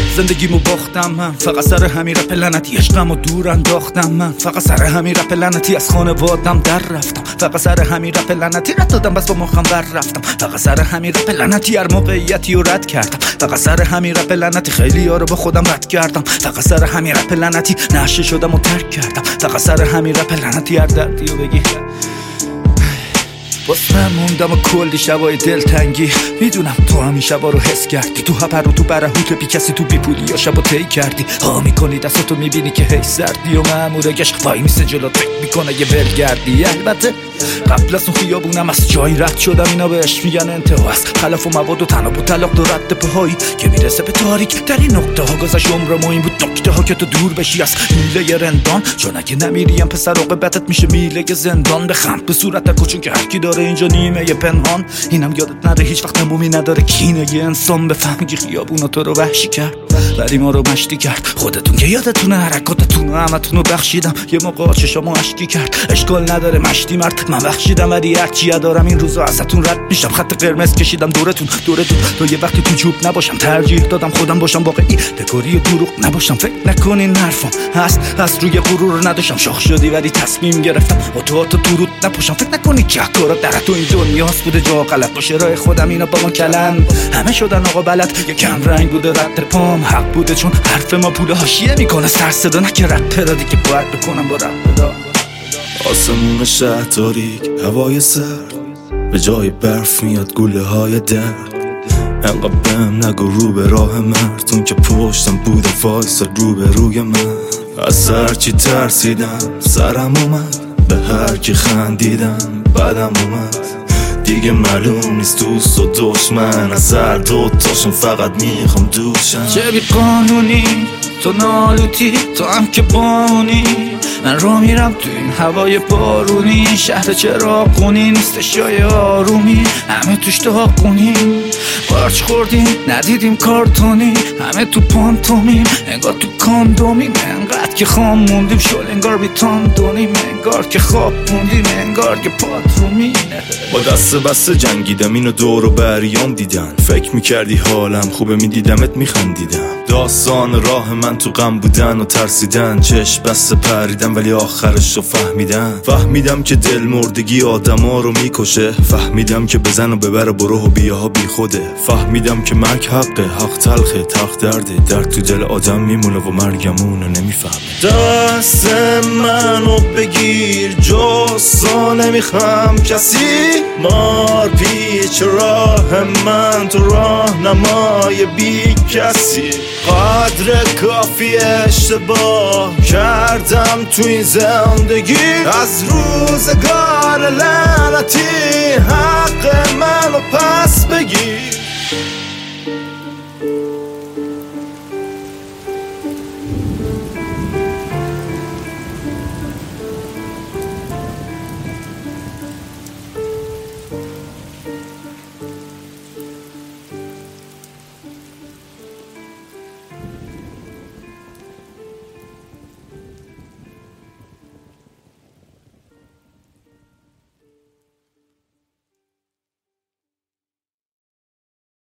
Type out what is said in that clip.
زندگیمو باختم من، فقط سر همین رپ لعنتی عشقمو دور انداختم من، فقط سر همین رپ لعنتی از خانوادم در رفتم، فقط سر همین رپ لعنتی رد دادم بس با مخم بر رفتم، فقط سر همین رپ لعنتی هر موقعیتی رو رد کردم، فقط سر همین رپ لعنتی خیلی ها رو با خودم رد کردم، فقط سر همین رپ لعنتی نشه شدم و ترک کردم، فقط سر همین رپ لعنتی هر دردی رو بگی باز من موندم و کلی شبای دلتنگی. میدونم تو همین شبا رو حس کردی، تو هپر و تو برهوت بی کسی، تو بی پولی یا شبا طی کردی، ها میکنی دستاتو میبینی که هی سردی و مامور گشت وای میسه جلو فکر میکنه یه ولگردی. البته قبل از اون خیابونم از جایی رد شدم، اینا بهش میگن انتهاست، خلاف و مواد و تناب و طلاق و رد پاهایی که میرسه به تاریک در این نقطه ها. گذشت عمرم و این بود نکته ها که تو دور بشی از میله رندان، چون اگه نمیریم پسر عاقبتت میشه میله زندان. بخند به صورت کوچون که هر کی داره اینجا نیمه پنهان، اینم یادت نره هیچ وقت تمومی نداره کینه یه انسان. بفهمی که خیابونا تو رو وحشی کرد، ولی ما رو مشتی کرد. خودتون که یادتونه حرکاتتون و همتون رو بخشیدم، یه موقع چشامو اشکی کرد. اشکال نداره مشتی مرد من بخشیدم، ولی هرچی دارم این روزا ازتون رد میشم. خط قرمز کشیدم دورتون تا یه وقتی تو جوب نباشم، ترجیح دادم خودم باشم واقعی، دکوری دروغ نباشم. فکر نکنین حرفم هست روی غرور نداشتم، شاخ شدی ولی تصمیم گرفتم تو رود نپاشم. فکر نکنی که کارا در تو این دنیاست بوده جا غلط باشه، راه خودم اینا با ما کلن همه شدن آقا بلد. یه کم رنگ بوده رد پام حق بوده، چون حرف ما پول حاشیه میکنه سر صدا، نه که رپ را دیگه باید بکنم با رپ دا. آسمون شهر تاریک، هوای سرد، به جای برف میاد گوله های درد. انقدر بهم نگو رو به راه مردون که پشتم بوده وایسا رو به روی من. از هرچی ترسیدم سرم اومد، به هر کی خندیدم بدم اومد. دیگه معلوم نیست دوست و دشمن، از هر دوتاشون فقط میخوام دوشم. چه بی قانونی تو نالوتی، تو هم که بامونی، من رو میرم تو این هوای بارونی. شهر چراغونی نیستش جای آرومی، همه توش داغونی. قارچ خوردیم ندیدیم کارتونی، همه تو پانتومیم انگار تو کاندومیم. انقدر که خام موندیم شل انگار بیتان دونیم، انگار که خواب موندیم انگار که پاترومیم. با دست بسته جنگیدم اینو دور و بریام دیدن، فکر میکردی حالم خوبه میدیدمت میخندیدم. داستان راه من تو غم بودن و ترسیدن، چشم بسته پریدم ولی آخرش رو فهمیدم که دل مردگی آدما رو میکشه. فهمیدم که بزن و ببر و برو و بیاها بی خوده. فهمیدم که مرگ حقه، حق تلخه، تلخ درده، درد تو دل آدم میمونه و مرگمونو نمیفهمه. دست منو بگیر جسا نمیخوام کسی، مار پیچ راه من تو راهنمای بی کسی. قدر کافی اشتباه کردم تو این زندگی، از روزگار لعنتی حق منو پس بگیر.